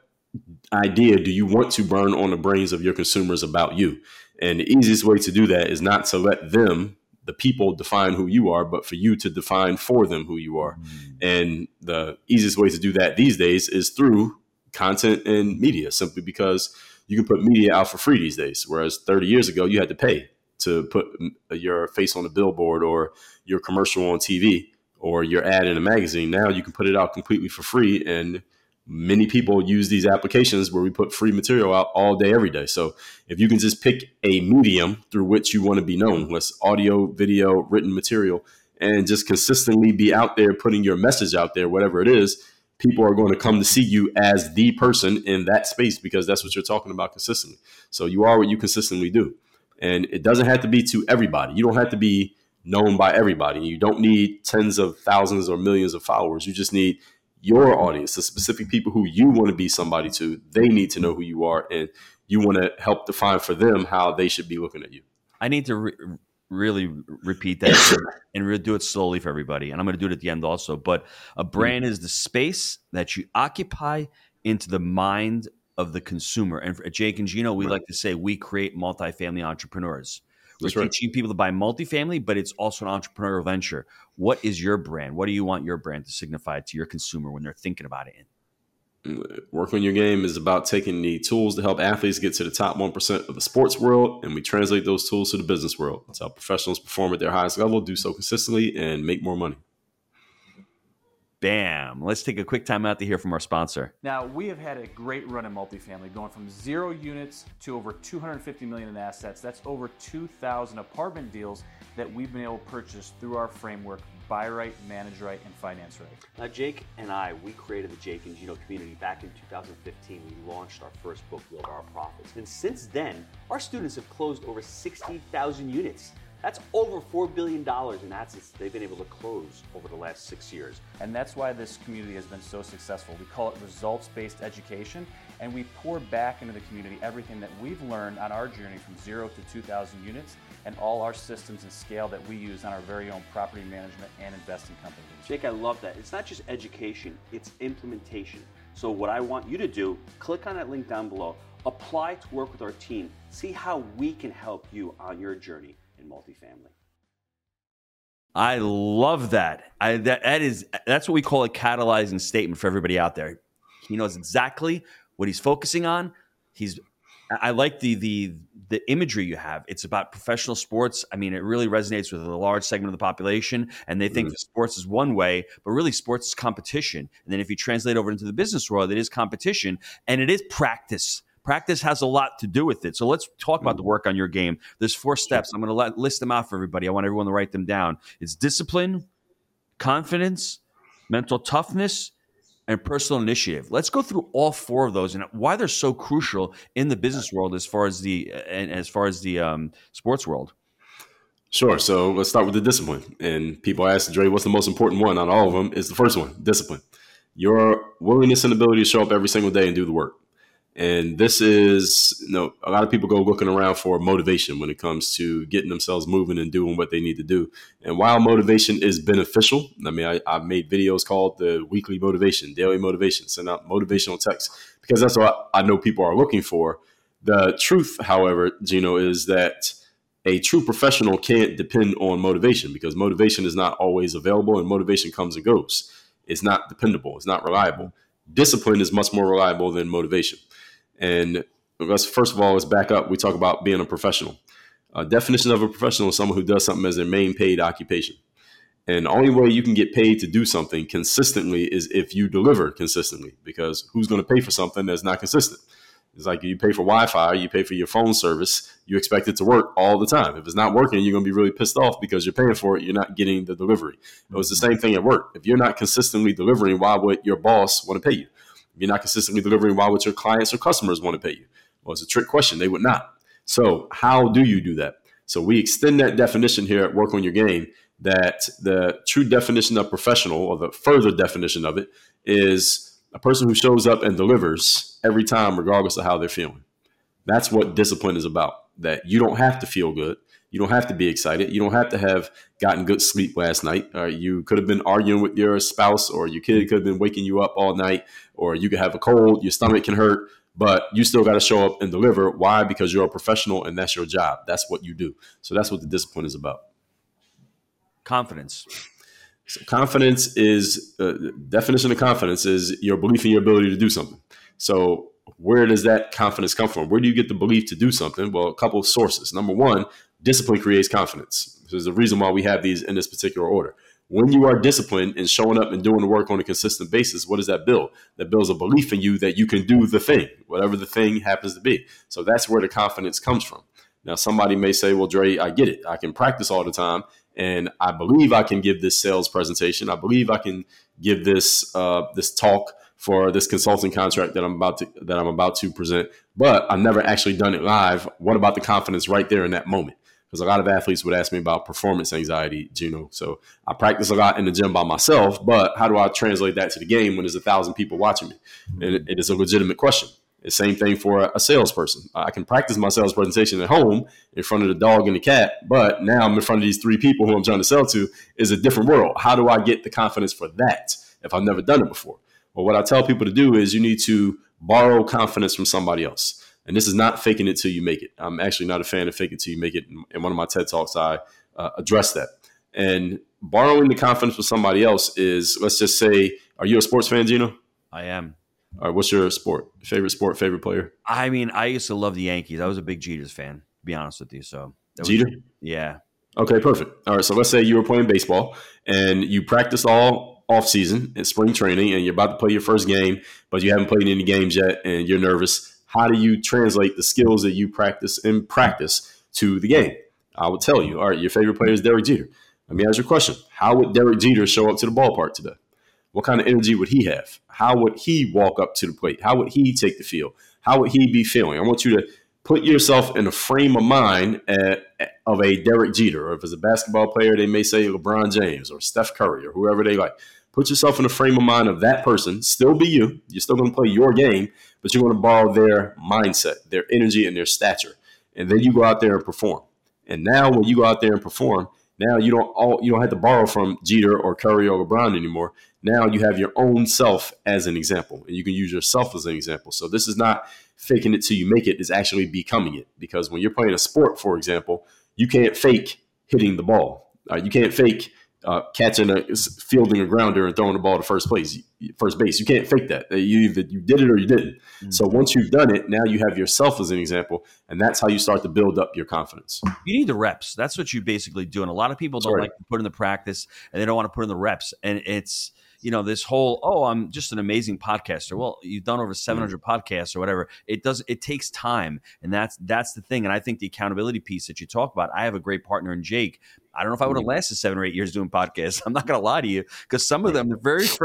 [SPEAKER 2] idea do you want to burn on the brains of your consumers about you? And the easiest way to do that is not to let them, the people, define who you are, but for you to define for them who you are. Mm. And the easiest way to do that these days is through content and media, simply because you can put media out for free these days. Whereas thirty years ago, you had to pay to put your face on a billboard or your commercial on T V or your ad in a magazine. Now you can put it out completely for free. And many people use these applications where we put free material out all day, every day. So if you can just pick a medium through which you want to be known, less audio, video, written material, and just consistently be out there putting your message out there, whatever it is, people are going to come to see you as the person in that space, because that's what you're talking about consistently. So you are what you consistently do. And it doesn't have to be to everybody. You don't have to be known by everybody. You don't need tens of thousands or millions of followers. You just need your audience, the specific people who you want to be somebody to. They need to know who you are, and you want to help define for them how they should be looking at you.
[SPEAKER 1] I need to re- really repeat that and re- do it slowly for everybody. And I'm going to do it at the end also. But a brand mm-hmm. is the space that you occupy into the mind of the consumer. And at Jake and Gino, we right. like to say we create multifamily entrepreneurs. We're That's teaching right. people to buy multifamily, but it's also an entrepreneurial venture. What is your brand? What do you want your brand to signify to your consumer when they're thinking about it?
[SPEAKER 2] Work on Your Game is about taking the tools to help athletes get to the top one percent of the sports world, and we translate those tools to the business world. That's how professionals perform at their highest level, do so consistently, and make more money.
[SPEAKER 1] Bam. Let's take a quick time out to hear from our sponsor.
[SPEAKER 3] Now, we have had a great run in multifamily, going from zero units to over two hundred fifty million in assets. That's over two thousand apartment deals that we've been able to purchase through our framework, buy right, manage right, and finance right.
[SPEAKER 4] Now, Jake and I, we created the Jake and Gino community back in two thousand fifteen. We launched our first book, Build Our Profits. And since then, our students have closed over sixty thousand units. That's over four billion dollars in assets they've been able to close over the last six years.
[SPEAKER 3] And that's why this community has been so successful. We call it results-based education, and we pour back into the community everything that we've learned on our journey from zero to two thousand units, and all our systems and scale that we use on our very own property management and investing companies.
[SPEAKER 4] Jake, I love that. It's not just education, it's implementation. So what I want you to do, click on that link down below, apply to work with our team, see how we can help you on your journey in multifamily.
[SPEAKER 1] I love that. I that, that is that's what we call a catalyzing statement for everybody out there. He knows exactly what he's focusing on. He's I like the the the imagery you have. It's about professional sports. I mean, it really resonates with a large segment of the population, and they think mm-hmm. sports is one way, but really sports is competition. And then if you translate over into the business world, it is competition and it is practice. Practice has a lot to do with it. So let's talk about the work on your game. There's four steps. I'm going to let, list them out for everybody. I want everyone to write them down. It's discipline, confidence, mental toughness, and personal initiative. Let's go through all four of those and why they're so crucial in the business world as far as the and as far as the um, sports world.
[SPEAKER 2] Sure. So let's start with the discipline. And people ask, Dre, what's the most important one on all of them? Is the first one, discipline. Your willingness and ability to show up every single day and do the work. And this is, you know, a lot of people go looking around for motivation when it comes to getting themselves moving and doing what they need to do. And while motivation is beneficial, I mean, I, I've made videos called the weekly motivation, daily motivation, send out motivational texts, because that's what I know people are looking for. The truth, however, Gino, is that a true professional can't depend on motivation, because motivation is not always available and motivation comes and goes. It's not dependable. It's not reliable. Discipline is much more reliable than motivation. And let's, first of all, let's back up. We talk about being a professional. A definition of a professional is someone who does something as their main paid occupation. And the only way you can get paid to do something consistently is if you deliver consistently, because who's going to pay for something that's not consistent? It's like you pay for Wi-Fi, you pay for your phone service, you expect it to work all the time. If it's not working, you're going to be really pissed off because you're paying for it, you're not getting the delivery. It was the same thing at work. If you're not consistently delivering, why would your boss want to pay you? If you're not consistently delivering, why would your clients or customers want to pay you? Well, it's a trick question. They would not. So how do you do that? So we extend that definition here at Work on Your Game, that the true definition of professional, or the further definition of it, is a person who shows up and delivers every time, regardless of how they're feeling. That's what discipline is about, that you don't have to feel good. You don't have to be excited. You don't have to have gotten good sleep last night. Uh, you could have been arguing with your spouse, or your kid could have been waking you up all night, or you could have a cold, your stomach can hurt, but you still got to show up and deliver. Why? Because you're a professional and that's your job. That's what you do. So that's what the discipline is about.
[SPEAKER 1] Confidence.
[SPEAKER 2] So confidence is, uh, definition of confidence is your belief in your ability to do something. So where does that confidence come from? Where do you get the belief to do something? Well, a couple of sources. Number one, discipline creates confidence. There's a reason why we have these in this particular order. When you are disciplined and showing up and doing the work on a consistent basis, what does that build? That builds a belief in you that you can do the thing, whatever the thing happens to be. So that's where the confidence comes from. Now, somebody may say, well, Dre, I get it. I can practice all the time, and I believe I can give this sales presentation. I believe I can give this uh, this talk for this consulting contract that I'm about to that I'm about to present, but I've never actually done it live. What about the confidence right there in that moment? Because a lot of athletes would ask me about performance anxiety, Gino. So I practice a lot in the gym by myself, but how do I translate that to the game when there's a thousand people watching me? And it, it is a legitimate question. The same thing for a, a salesperson. I can practice my sales presentation at home in front of the dog and the cat, but now I'm in front of these three people who I'm trying to sell to. Is a different world. How do I get the confidence for that if I've never done it before? Well, what I tell people to do is you need to borrow confidence from somebody else. And this is not faking it till you make it. I'm actually not a fan of fake it till you make it. In one of my TED Talks, I uh, address that. And borrowing the confidence from somebody else is, let's just say, are you a sports fan, Gino?
[SPEAKER 1] I am.
[SPEAKER 2] All right, what's your sport? Favorite sport, favorite player?
[SPEAKER 1] I mean, I used to love the Yankees. I was a big Jeter's fan, to be honest with you. So was,
[SPEAKER 2] Jeter?
[SPEAKER 1] Yeah.
[SPEAKER 2] Okay, perfect. All right, so let's say you were playing baseball and you practiced all off season in spring training and you're about to play your first game, but you haven't played any games yet and you're nervous. How do you translate the skills that you practice in practice to the game? I would tell you, all right, your favorite player is Derek Jeter. Let me ask you a question. How would Derek Jeter show up to the ballpark today? What kind of energy would he have? How would he walk up to the plate? How would he take the field? How would he be feeling? I want you to put yourself in a frame of mind at, of a Derek Jeter, or if it's a basketball player, they may say LeBron James or Steph Curry or whoever they like. Put yourself in a frame of mind of that person. Still be you. You're still going to play your game, but you're going to borrow their mindset, their energy, and their stature. And then you go out there and perform. And now when you go out there and perform, now you don't all you don't have to borrow from Jeter or Curry or LeBron anymore. Now you have your own self as an example, and you can use yourself as an example. So this is not faking it till you make it. It's actually becoming it. Because when you're playing a sport, for example, you can't fake hitting the ball. Uh, you can't fake uh, catching a fielding a grounder and throwing the ball to first place, first base. You can't fake that. You either you did it or you didn't. Mm-hmm. So once you've done it, now you have yourself as an example, and that's how you start to build up your confidence.
[SPEAKER 1] You need the reps. That's what you basically do. And a lot of people don't
[SPEAKER 2] Sorry.
[SPEAKER 1] like to put in the practice, and they don't want to put in the reps. And it's, you know, this whole, oh, I'm just an amazing podcaster. Well, you've done over seven hundred mm-hmm. podcasts or whatever. It does. It takes time, and that's that's the thing. And I think the accountability piece that you talk about. I have a great partner in Jake. I don't know if I would have lasted seven or eight years doing podcasts. I'm not going to lie to you, because some of them, the very first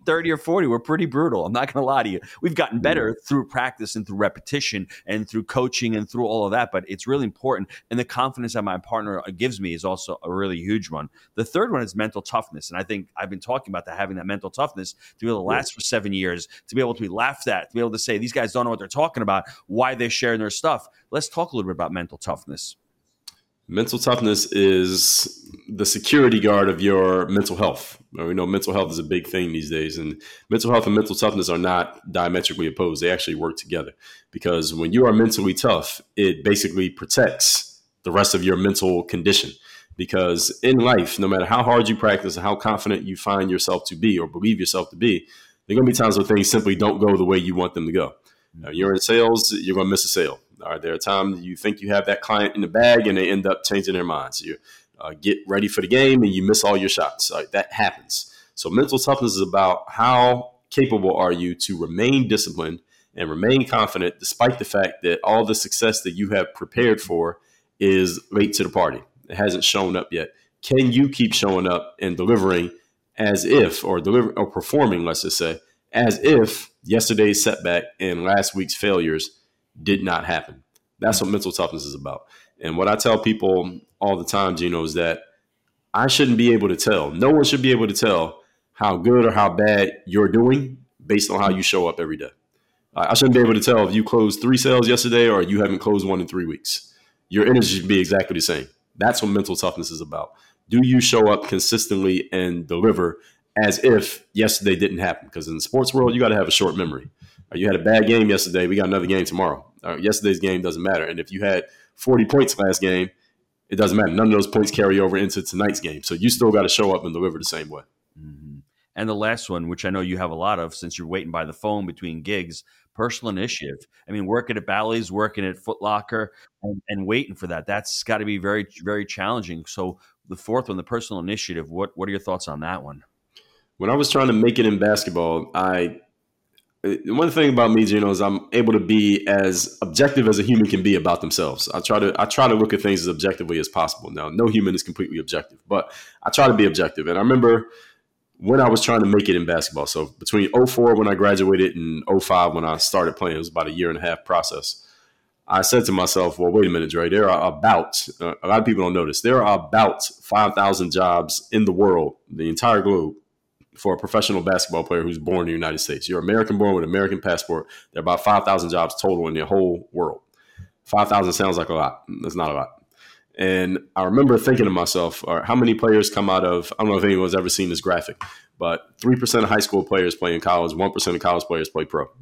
[SPEAKER 1] thirty or forty were pretty brutal. I'm not going to lie to you. We've gotten better through practice and through repetition and through coaching and through all of that, but it's really important. And the confidence that my partner gives me is also a really huge one. The third one is mental toughness. And I think I've been talking about that, having that mental toughness to be able to last for seven years, to be able to be laughed at, to be able to say, these guys don't know what they're talking about, why they're sharing their stuff. Let's talk a little bit about mental toughness.
[SPEAKER 2] Mental toughness is the security guard of your mental health. We know mental health is a big thing these days, and mental health and mental toughness are not diametrically opposed. They actually work together, because when you are mentally tough, it basically protects the rest of your mental condition. Because in life, no matter how hard you practice and how confident you find yourself to be or believe yourself to be, there are going to be times where things simply don't go the way you want them to go. Now, you're in sales, you're going to miss a sale. All right, there are times you think you have that client in the bag and they end up changing their minds. You uh, get ready for the game and you miss all your shots. All right, that happens. So mental toughness is about how capable are you to remain disciplined and remain confident despite the fact that all the success that you have prepared for is late to the party. It hasn't shown up yet. Can you keep showing up and delivering as if, or deliver, or performing, let's just say, as if yesterday's setback and last week's failures did not happen? That's what mental toughness is about. And what I tell people all the time, Gino, is that I shouldn't be able to tell. No one should be able to tell how good or how bad you're doing based on how you show up every day. I shouldn't be able to tell if you closed three sales yesterday or you haven't closed one in three weeks. Your energy should be exactly the same. That's what mental toughness is about. Do you show up consistently and deliver as if yesterday didn't happen? Because in the sports world, you got to have a short memory. You had a bad game yesterday. We got another game tomorrow. Uh, yesterday's game doesn't matter. And if you had forty points last game, it doesn't matter. None of those points carry over into tonight's game. So you still got to show up and deliver the same way.
[SPEAKER 1] Mm-hmm. And the last one, which I know you have a lot of since you're waiting by the phone between gigs, personal initiative. I mean, working at Bally's, working at Foot Locker, and, and waiting for that. That's got to be very, very challenging. So the fourth one, the personal initiative, what, what are your thoughts on that one?
[SPEAKER 2] When I was trying to make it in basketball, I one thing about me, Gino, is I'm able to be as objective as a human can be about themselves. I try to I try to look at things as objectively as possible. Now, no human is completely objective, but I try to be objective. And I remember when I was trying to make it in basketball, so between oh four when I graduated and oh five when I started playing, it was about a year and a half process. I said to myself, well, wait a minute, Dre, there are about, uh, a lot of people don't know this, there are about five thousand jobs in the world, the entire globe, for a professional basketball player who's born in the United States. You're American born with an American passport. There are about five thousand jobs total in the whole world. five thousand sounds like a lot. That's not a lot. And I remember thinking to myself, all right, how many players come out of, I don't know if anyone's ever seen this graphic, but three percent of high school players play in college, one percent of college players play pro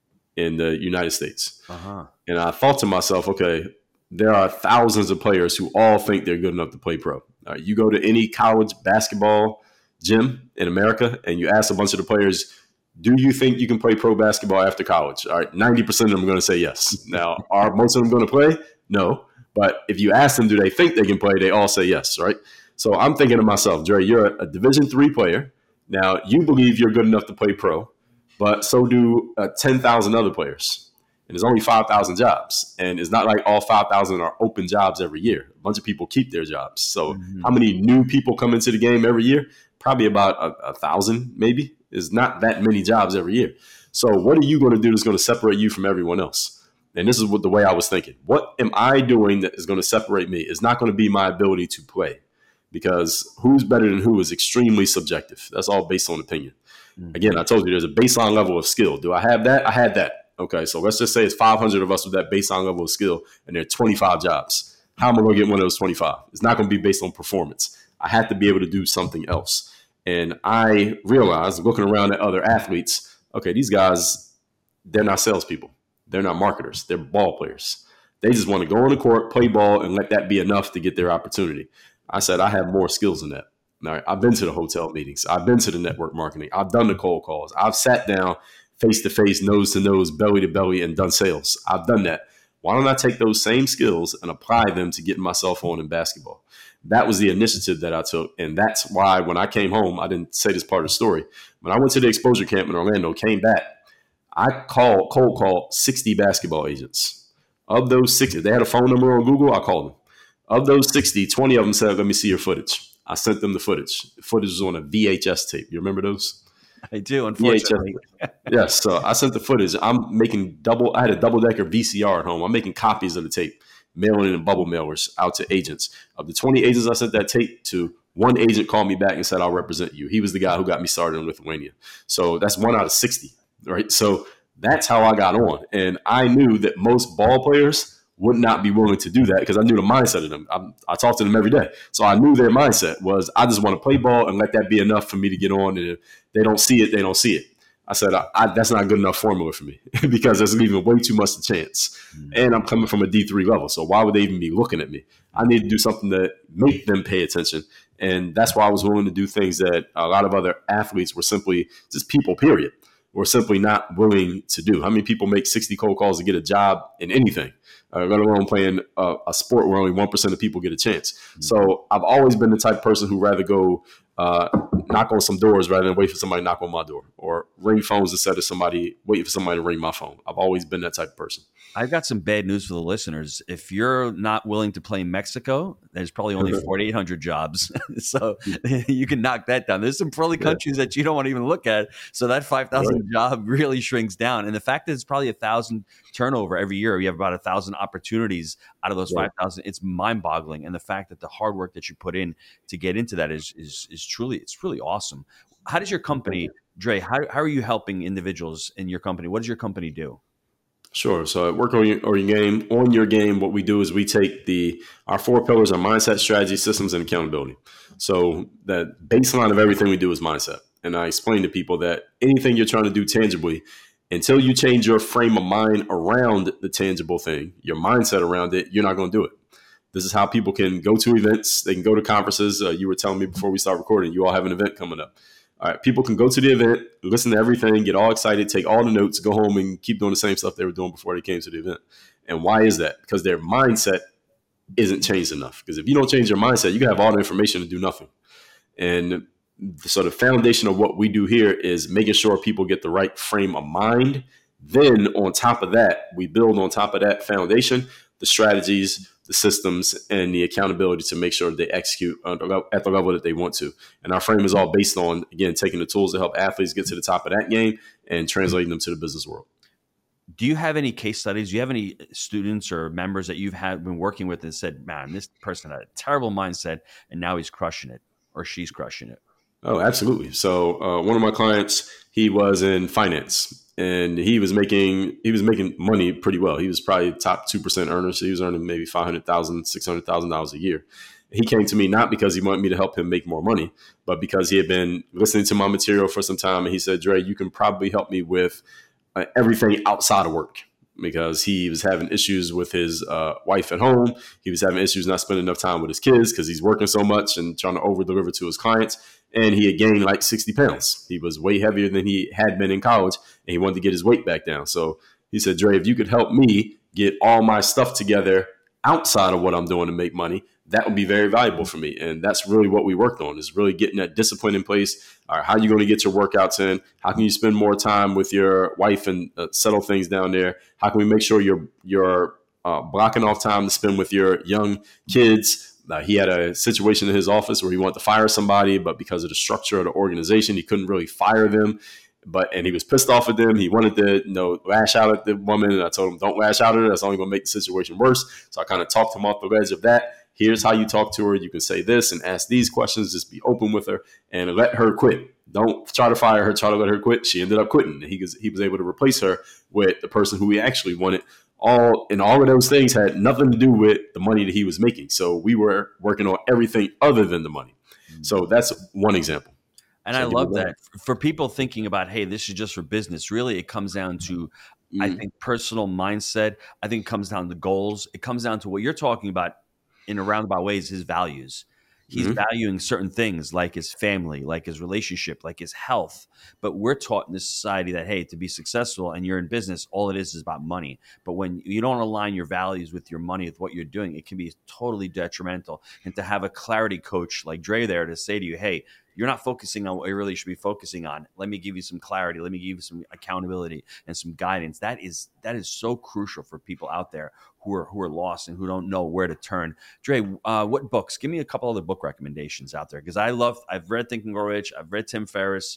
[SPEAKER 2] in the United States. Uh-huh. And I thought to myself, okay, there are thousands of players who all think they're good enough to play pro. All right, you go to any college basketball gym in America and you ask a bunch of the players, do you think you can play pro basketball after college? All right, ninety percent of them are going to say yes. Now, are most of them going to play? No. But if you ask them, do they think they can play? They all say yes, right? So I'm thinking to myself, Dre, you're a Division three player. Now, you believe you're good enough to play pro, but so do uh, ten thousand other players. And there's only five thousand jobs. And it's not like all five thousand are open jobs every year. A bunch of people keep their jobs. So mm-hmm. how many new people come into the game every year? Probably about a, a thousand, maybe. There's not that many jobs every year. So what are you going to do that's going to separate you from everyone else? And this is what the way I was thinking. What am I doing that is going to separate me? It's not going to be my ability to play, because who's better than who is extremely subjective. That's all based on opinion. Mm-hmm. Again, I told you there's a baseline level of skill. Do I have that? I had that. Okay, so let's just say it's five hundred of us with that baseline level of skill, and there are twenty-five jobs. How am I going to get one of those twenty-five? It's not going to be based on performance. I have to be able to do something else. And I realized, looking around at other athletes, okay, these guys, they're not salespeople. They're not marketers. They're ball players. They just want to go on the court, play ball, and let that be enough to get their opportunity. I said, I have more skills than that. All right, I've been to the hotel meetings. I've been to the network marketing. I've done the cold calls. I've sat down face-to-face, nose-to-nose, belly-to-belly, and done sales. I've done that. Why don't I take those same skills and apply them to getting myself on in basketball? That was the initiative that I took, and that's why when I came home, I didn't say this part of the story. When I went to the exposure camp in Orlando, came back, I called, cold called sixty basketball agents. Of those sixty, they had a phone number on Google, I called them. Of those sixty, twenty of them said, let me see your footage. I sent them the footage. The footage was on a V H S tape. You remember those?
[SPEAKER 1] I do, unfortunately.
[SPEAKER 2] Yes. So I sent the footage. I'm making double. I had a double decker V C R at home. I'm making copies of the tape, mailing it in bubble mailers out to agents. Of the twenty agents I sent that tape to, one agent called me back and said, "I'll represent you." He was the guy who got me started in Lithuania. So that's one out of sixty, right? So that's how I got on. And I knew that most ball players would not be willing to do that because I knew the mindset of them. I, I talk to them every day. So I knew their mindset was, I just want to play ball and let that be enough for me to get on. And if they don't see it, they don't see it. I said, I, I, that's not a good enough formula for me because there's leaving way too much to chance. Mm-hmm. And I'm coming from a D three level. So why would they even be looking at me? I need to do something that make them pay attention. And that's why I was willing to do things that a lot of other athletes were simply just people, period, were simply not willing to do. How many people make sixty cold calls to get a job in anything, uh, let alone playing a, a sport where only one percent of people get a chance? Mm-hmm. So I've always been the type of person who rather go uh, knock on some doors rather than wait for somebody to knock on my door, or ring phones instead of somebody waiting for somebody to ring my phone. I've always been that type of person.
[SPEAKER 1] I've got some bad news for the listeners. If you're not willing to play in Mexico, there's probably only forty-eight hundred jobs. So you can knock that down. There's some probably countries yeah. that you don't want to even look at. So that five thousand right. job really shrinks down. And the fact that it's probably a thousand turnover every year, you have about a thousand opportunities out of those yeah. five thousand. It's mind boggling. And the fact that the hard work that you put in to get into that is, is, is truly, it's really awesome. How does your company, Dre, how, how are you helping individuals in your company? What does your company do?
[SPEAKER 2] Sure. So at Work on Your, or your Game, on your game, what we do is we take the our four pillars are mindset, strategy, systems, and accountability. So the baseline of everything we do is mindset. And I explain to people that anything you're trying to do tangibly, until you change your frame of mind around the tangible thing, your mindset around it, you're not going to do it. This is how people can go to events. They can go to conferences. Uh, you were telling me before we start recording, you all have an event coming up. All right, people can go to the event, listen to everything, get all excited, take all the notes, go home and keep doing the same stuff they were doing before they came to the event. And why is that? Because their mindset isn't changed enough. Because if you don't change your mindset, you can have all the information and do nothing. And so the foundation of what we do here is making sure people get the right frame of mind. Then on top of that, we build on top of that foundation, the strategies, the systems, and the accountability to make sure they execute at the level that they want to. And our frame is all based on, again, taking the tools to help athletes get to the top of that game and translating them to the business world.
[SPEAKER 1] Do you have any case studies? Do you have any students or members that you've had been working with and said, man, this person had a terrible mindset and now he's crushing it or she's crushing it?
[SPEAKER 2] Oh, absolutely. So uh, one of my clients, he was in finance. And he was making he was making money pretty well. He was probably top two percent earner. So he was earning maybe five hundred thousand dollars, six hundred thousand dollars a year. He came to me not because he wanted me to help him make more money, but because he had been listening to my material for some time. And he said, Dre, you can probably help me with uh, everything outside of work, because he was having issues with his uh, wife at home. He was having issues not spending enough time with his kids because he's working so much and trying to over deliver to his clients. And he had gained like sixty pounds. He was way heavier than he had been in college, and he wanted to get his weight back down. So he said, Dre, if you could help me get all my stuff together outside of what I'm doing to make money, that would be very valuable for me. And that's really what we worked on, is really getting that discipline in place. All right, how are you going to get your workouts in? How can you spend more time with your wife and uh, settle things down there? How can we make sure you're, you're uh, blocking off time to spend with your young kids? Uh, he had a situation in his office where he wanted to fire somebody, but because of the structure of the organization, he couldn't really fire them. But and he was pissed off at them. He wanted to, you know, lash out at the woman, and I told him, "Don't lash out at her. That's only going to make the situation worse." So I kind of talked him off the ledge of that. Here's how you talk to her. You can say this and ask these questions. Just be open with her and let her quit. Don't try to fire her. Try to let her quit. She ended up quitting. He was he was able to replace her with the person who he actually wanted. All and all of those things had nothing to do with the money that he was making. So we were working on everything other than the money. So that's one example.
[SPEAKER 1] And so I love that. For people thinking about, hey, this is just for business, really it comes down to, mm. I think, personal mindset. I think it comes down to goals. It comes down to what you're talking about in a roundabout ways, his values. He's mm-hmm. valuing certain things like his family, like his relationship, like his health. But we're taught in this society that, hey, to be successful and you're in business, all it is is about money. But when you don't align your values with your money, with what you're doing, it can be totally detrimental. And to have a clarity coach like Dre there to say to you, hey, you're not focusing on what you really should be focusing on. Let me give you some clarity. Let me give you some accountability and some guidance. That is that is so crucial for people out there who are who are lost and who don't know where to turn. Dre, uh, what books? Give me a couple other book recommendations out there, because I love. I've read Think and Grow Rich. I've read Tim Ferriss.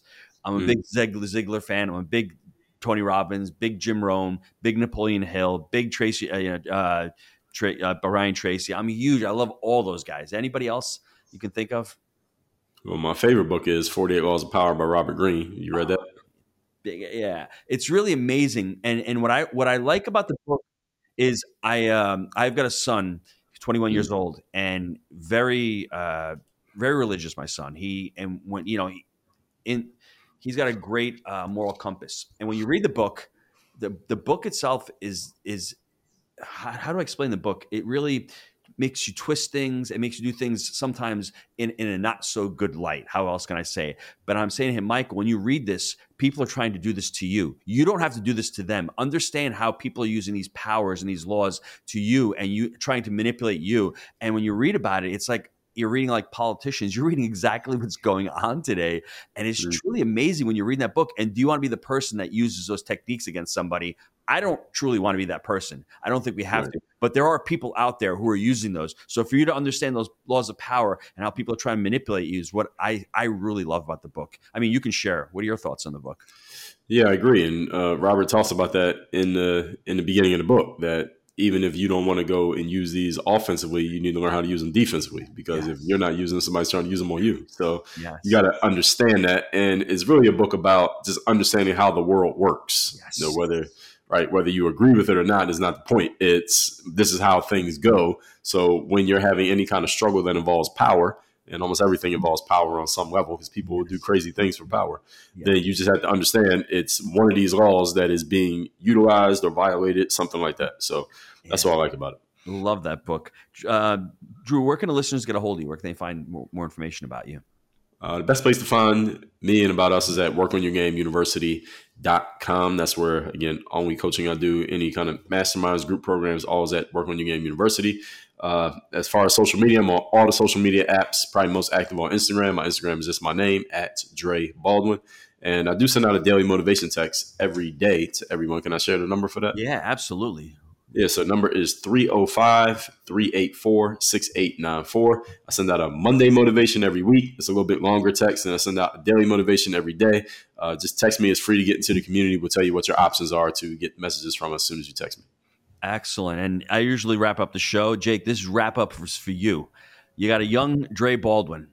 [SPEAKER 1] I'm a
[SPEAKER 2] Mm.
[SPEAKER 1] big Ziegler, Ziegler fan. I'm a big Tony Robbins, big Jim Rohn, big Napoleon Hill, big Tracy, uh, you know, uh, Tra- uh, Brian Tracy. I'm huge. I love all those guys. Anybody else you can think of?
[SPEAKER 2] Well, my favorite book is forty-eight Laws of Power by Robert Greene. You read that?
[SPEAKER 1] Big, yeah, it's really amazing. And and what I what I like about the book is I um, I've got a son, he's twenty-one
[SPEAKER 2] Mm.
[SPEAKER 1] years old, and very uh, very religious. My son, he and when you know he, in he's got a great uh, moral compass. And when you read the book, the the book itself is is how, how do I explain the book? It really makes you twist things. It makes you do things sometimes in, in a not so good light. How else can I say it? But I'm saying to him, Michael, when you read this, people are trying to do this to you. You don't have to do this to them. Understand how people are using these powers and these laws to you and you trying to manipulate you. And when you read about it, it's like you're reading like politicians. You're reading exactly what's going on today. And it's
[SPEAKER 2] Mm.
[SPEAKER 1] truly amazing when you're reading that book. And do you want to be the person that uses those techniques against somebody? I don't truly want to be that person. I don't think we have
[SPEAKER 2] Right.
[SPEAKER 1] to. But there are people out there who are using those. So for you to understand those laws of power and how people are trying to manipulate you is what I, I really love about the book. I mean, you can share. What are your thoughts on the book?
[SPEAKER 2] Yeah, I agree. And uh, Robert talks about that in the in the beginning of the book, that even if you don't want to go and use these offensively, you need to learn how to use them defensively, because
[SPEAKER 1] Yes.
[SPEAKER 2] if you're not using them, somebody's trying to use them on you. So
[SPEAKER 1] Yes.
[SPEAKER 2] you got to understand that. And it's really a book about just understanding how the world works.
[SPEAKER 1] Yes.
[SPEAKER 2] You know, whether right, whether you agree with it or not is not the point. It's this is how things go. So when you're having any kind of struggle that involves power, and almost everything involves power on some level, because people will do crazy things for power,
[SPEAKER 1] Yeah.
[SPEAKER 2] then you just have to understand it's one of these laws that is being utilized or violated, something like that. So that's
[SPEAKER 1] Yeah.
[SPEAKER 2] what I like about it.
[SPEAKER 1] Love that book. Uh, Drew, where can the listeners get a hold of you? Where can they find more, more information about you?
[SPEAKER 2] Uh, the best place to find me and about us is at work on your game university dot com. That's where, again, only coaching I do, any kind of masterminds, group programs, always at Work on Your Game University. Uh, as far as social media, I'm on all the social media apps, probably most active on Instagram. My Instagram is just my name, at Dre Baldwin. And I do send out a daily motivation text every day to everyone. Can I share the number for that?
[SPEAKER 1] Yeah, absolutely.
[SPEAKER 2] Yeah, so the number is three oh five, three eight four, six eight nine four. I send out a Monday motivation every week. It's a little bit longer text, and I send out a daily motivation every day. Uh, just text me. It's free to get into the community. We'll tell you what your options are to get messages from us as soon as you text me.
[SPEAKER 1] Excellent. And I usually wrap up the show. Jake, this is wrap up for, for you. You got a young Dre Baldwin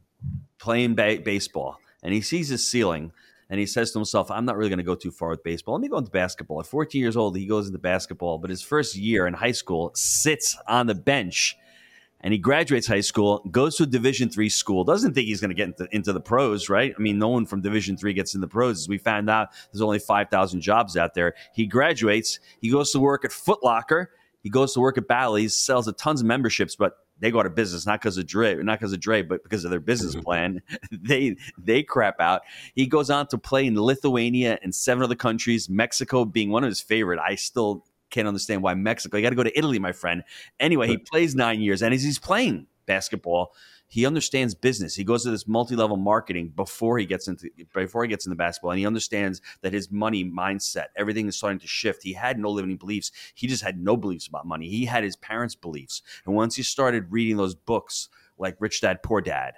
[SPEAKER 1] playing ba- baseball, and he sees his ceiling. And he says to himself, I'm not really going to go too far with baseball. Let me go into basketball. At fourteen years old, he goes into basketball. But his first year in high school, sits on the bench. And he graduates high school, goes to a Division three school, doesn't think he's going to get into, into the pros, right? I mean, no one from Division three gets in the pros. As we found out, there's only five thousand jobs out there. He graduates. He goes to work at Foot Locker. He goes to work at Bally's, sells a tons of memberships, but they go out of business, not because of Dre, not because of Dre, but because of their business plan. they they crap out. He goes on to play in Lithuania and seven other countries, Mexico being one of his favorite. I still can't understand why Mexico. You got to go to Italy, my friend. Anyway, he plays nine years, and as he's playing basketball, he understands business. He goes to this multi-level marketing before he gets into before he gets into basketball, and he understands that his money mindset, everything is starting to shift. He had no limiting beliefs. He just had no beliefs about money. He had his parents' beliefs, and once he started reading those books like Rich Dad Poor Dad,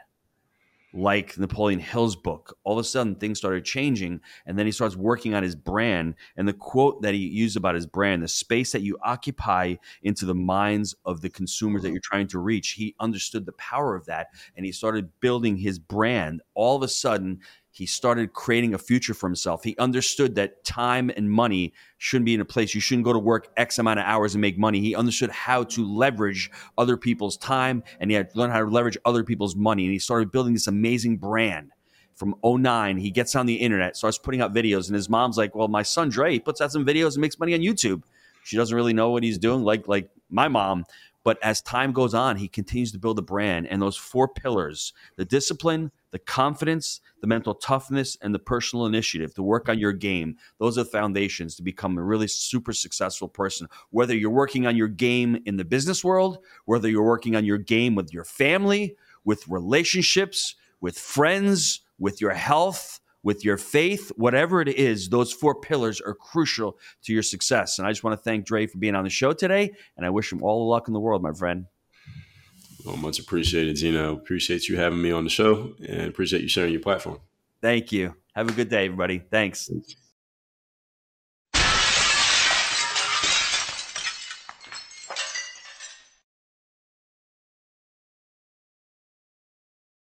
[SPEAKER 1] like Napoleon Hill's book, all of a sudden things started changing, and then he starts working on his brand. And the quote that he used about his brand, the space that you occupy into the minds of the consumers that you're trying to reach, he understood the power of that, and he started building his brand. All of a sudden, he started creating a future for himself. He understood that time and money shouldn't be in a place. You shouldn't go to work X amount of hours and make money. He understood how to leverage other people's time, and he had to learn how to leverage other people's money. And he started building this amazing brand. From oh nine, he gets on the internet, starts putting out videos, and his mom's like, well, my son Dre, he puts out some videos and makes money on YouTube. She doesn't really know what he's doing, like like my mom. But as time goes on, he continues to build a brand. And those four pillars, the discipline, the confidence, the mental toughness, and the personal initiative to work on your game, those are the foundations to become a really super successful person. Whether you're working on your game in the business world, whether you're working on your game with your family, with relationships, with friends, with your health, with your faith, whatever it is, those four pillars are crucial to your success. And I just want to thank Dre for being on the show today, and I wish him all the luck in the world, my friend.
[SPEAKER 2] Well, much appreciated, Gino. Appreciate you having me on the show, and appreciate you sharing your platform.
[SPEAKER 1] Thank you. Have a good day, everybody. Thanks.